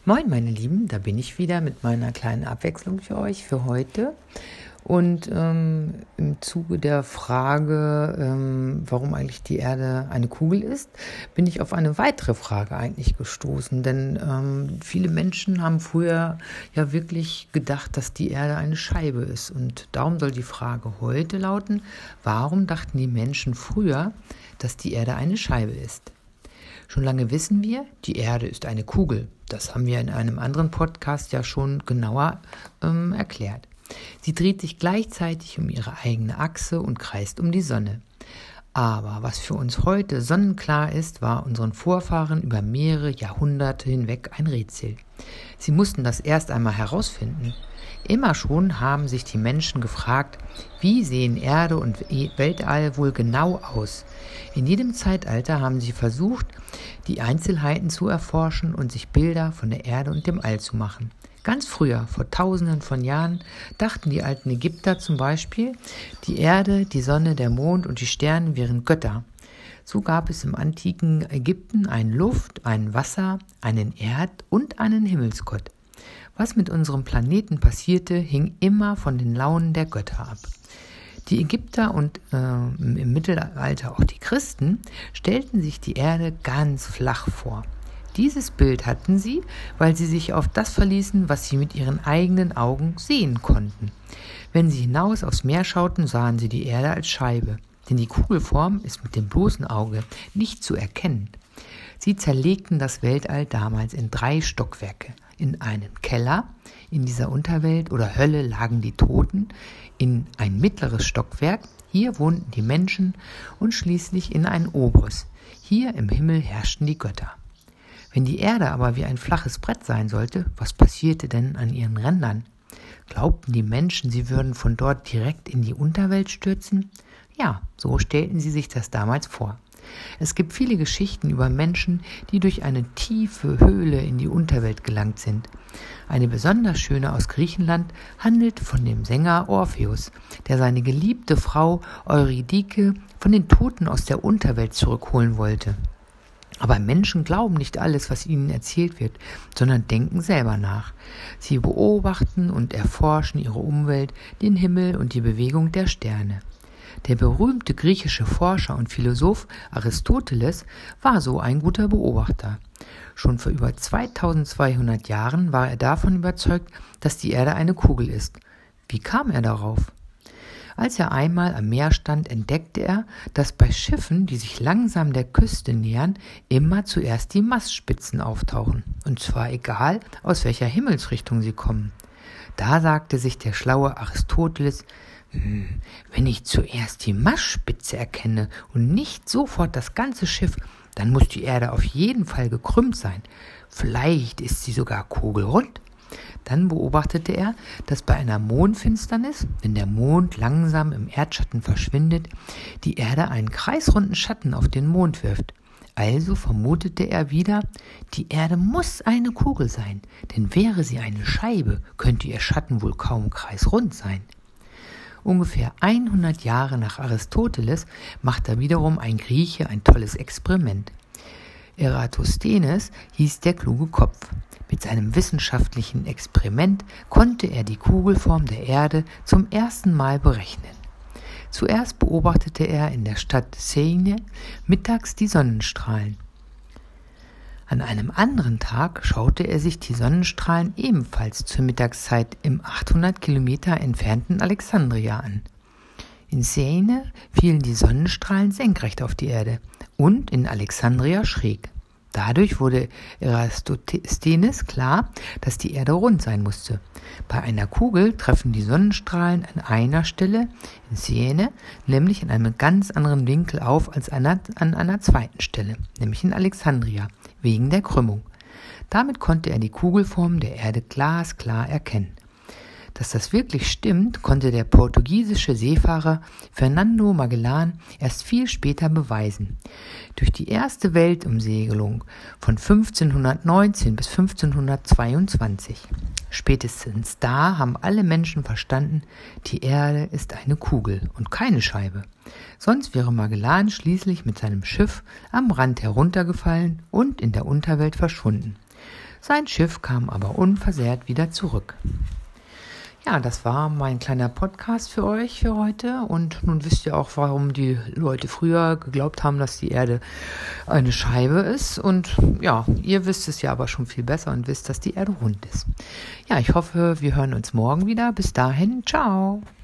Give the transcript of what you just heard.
Moin meine Lieben, da bin ich wieder mit meiner kleinen Abwechslung für euch für heute. Und im Zuge der Frage, warum eigentlich die Erde eine Kugel ist, bin ich auf eine weitere Frage eigentlich gestoßen. Denn viele Menschen haben früher ja wirklich gedacht, dass die Erde eine Scheibe ist. Und darum soll die Frage heute lauten, warum dachten die Menschen früher, dass die Erde eine Scheibe ist? Schon lange wissen wir, die Erde ist eine Kugel. Das haben wir in einem anderen Podcast ja schon genauer erklärt. Sie dreht sich gleichzeitig um ihre eigene Achse und kreist um die Sonne. Aber was für uns heute sonnenklar ist, war unseren Vorfahren über mehrere Jahrhunderte hinweg ein Rätsel. Sie mussten das erst einmal herausfinden. Immer schon haben sich die Menschen gefragt, wie sehen Erde und Weltall wohl genau aus? In jedem Zeitalter haben sie versucht, die Einzelheiten zu erforschen und sich Bilder von der Erde und dem All zu machen. Ganz früher, vor Tausenden von Jahren, dachten die alten Ägypter zum Beispiel, die Erde, die Sonne, der Mond und die Sterne wären Götter. So gab es im antiken Ägypten ein Luft-, ein Wasser-, einen Erd- und einen Himmelsgott. Was mit unserem Planeten passierte, hing immer von den Launen der Götter ab. Die Ägypter und im Mittelalter auch die Christen stellten sich die Erde ganz flach vor. Dieses Bild hatten sie, weil sie sich auf das verließen, was sie mit ihren eigenen Augen sehen konnten. Wenn sie hinaus aufs Meer schauten, sahen sie die Erde als Scheibe, denn die Kugelform ist mit dem bloßen Auge nicht zu erkennen. Sie zerlegten das Weltall damals in 3 Stockwerke. In einen Keller, in dieser Unterwelt oder Hölle lagen die Toten, in ein mittleres Stockwerk, hier wohnten die Menschen und schließlich in ein oberes. Hier im Himmel herrschten die Götter. Wenn die Erde aber wie ein flaches Brett sein sollte, was passierte denn an ihren Rändern? Glaubten die Menschen, sie würden von dort direkt in die Unterwelt stürzen? Ja, so stellten sie sich das damals vor. Es gibt viele Geschichten über Menschen, die durch eine tiefe Höhle in die Unterwelt gelangt sind. Eine besonders schöne aus Griechenland handelt von dem Sänger Orpheus, der seine geliebte Frau Eurydike von den Toten aus der Unterwelt zurückholen wollte. Aber Menschen glauben nicht alles, was ihnen erzählt wird, sondern denken selber nach. Sie beobachten und erforschen ihre Umwelt, den Himmel und die Bewegung der Sterne. Der berühmte griechische Forscher und Philosoph Aristoteles war so ein guter Beobachter. Schon vor über 2200 Jahren war er davon überzeugt, dass die Erde eine Kugel ist. Wie kam er darauf? Als er einmal am Meer stand, entdeckte er, dass bei Schiffen, die sich langsam der Küste nähern, immer zuerst die Mastspitzen auftauchen. Und zwar egal, aus welcher Himmelsrichtung sie kommen. Da sagte sich der schlaue Aristoteles, wenn ich zuerst die Mastspitze erkenne und nicht sofort das ganze Schiff, dann muss die Erde auf jeden Fall gekrümmt sein. Vielleicht ist sie sogar kugelrund. Dann beobachtete er, dass bei einer Mondfinsternis, wenn der Mond langsam im Erdschatten verschwindet, die Erde einen kreisrunden Schatten auf den Mond wirft. Also vermutete er wieder, die Erde muss eine Kugel sein, denn wäre sie eine Scheibe, könnte ihr Schatten wohl kaum kreisrund sein. Ungefähr 100 Jahre nach Aristoteles macht da wiederum ein Grieche ein tolles Experiment. Eratosthenes hieß der kluge Kopf. Mit seinem wissenschaftlichen Experiment konnte er die Kugelform der Erde zum ersten Mal berechnen. Zuerst beobachtete er in der Stadt Seine mittags die Sonnenstrahlen. An einem anderen Tag schaute er sich die Sonnenstrahlen ebenfalls zur Mittagszeit im 800 Kilometer entfernten Alexandria an. In Seine fielen die Sonnenstrahlen senkrecht auf die Erde und in Alexandria schräg. Dadurch wurde Eratosthenes klar, dass die Erde rund sein musste. Bei einer Kugel treffen die Sonnenstrahlen an einer Stelle in Seine, nämlich in einem ganz anderen Winkel auf als an einer zweiten Stelle, nämlich in Alexandria, wegen der Krümmung. Damit konnte er die Kugelform der Erde glasklar erkennen. Dass das wirklich stimmt, konnte der portugiesische Seefahrer Fernando Magellan erst viel später beweisen. Durch die erste Weltumsegelung von 1519 bis 1522. Spätestens da haben alle Menschen verstanden, die Erde ist eine Kugel und keine Scheibe. Sonst wäre Magellan schließlich mit seinem Schiff am Rand heruntergefallen und in der Unterwelt verschwunden. Sein Schiff kam aber unversehrt wieder zurück. Ja, das war mein kleiner Podcast für euch für heute. Und nun wisst ihr auch, warum die Leute früher geglaubt haben, dass die Erde eine Scheibe ist. Und ja, ihr wisst es ja aber schon viel besser und wisst, dass die Erde rund ist. Ja, ich hoffe, wir hören uns morgen wieder. Bis dahin, ciao.